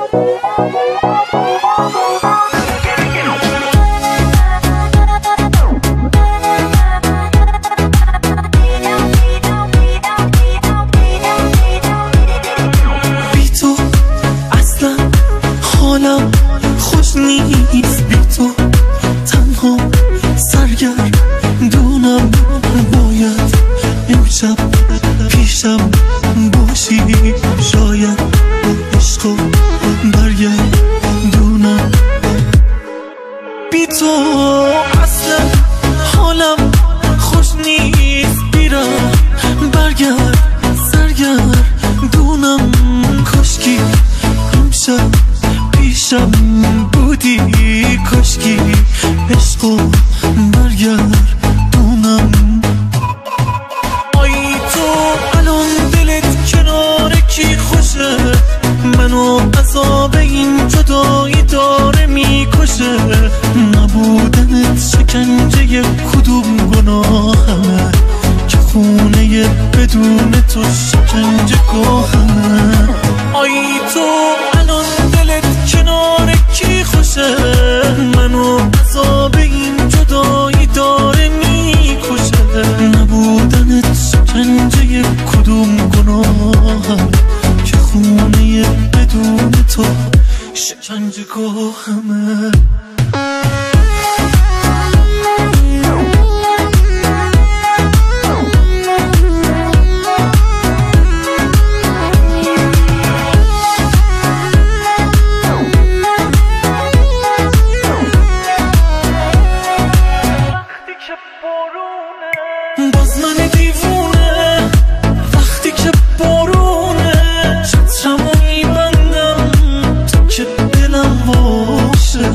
حالم خوش نیست بی تو، تنها سرگردونم، باید امشب پیشم باشی، شاید با عشق و برگردونم. بی تو اصلا حالم خوش نیست، بیرم برگرد سرگردونم، کاشکی امشب پیشم بودی، کاشکی عشقو برگردونم. آی تو الان دلت کنار کی خوشه، منو عذاب این جدایی داره میکشه، نبودنت شکنجه کدوم گناهمه، که خونه بدون تو شکنجه گاهمه. آی تو الان دلت کنار کی خوشه، منو عذاب این جدایی داره میکشه، نبودنت شکنجه کدوم گناهم، که خونه بدون تو شکنجه گاهمه. باز من دیوونه وقتی که بارونه، چترمو میبندم تو که دلم باشه،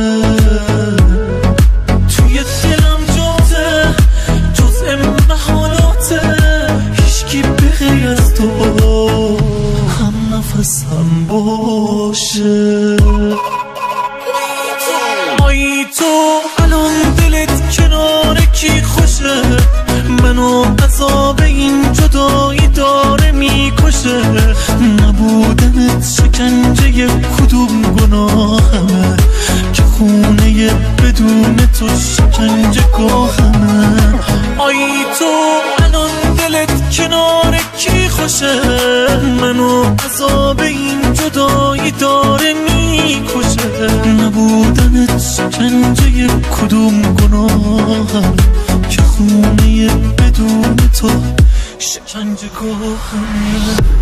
توی دلم جاته جزء محالاته، هیچکی به غیر از تو هم نفسم باشه. آی تو الان دلت کنار کی خوشه، منو عذاب این جدایی داره میکشه، نبودنت شکنجه کدوم گناهمه، که خونه بدون تو شکنجه گاهمه. آی تو الان دلت کنار کی خوشه، منو عذاب این جدایی داره میکشه، نبودنت شکنجه کدوم گناهم، که خونه بدون تو شکنجه گاهمه.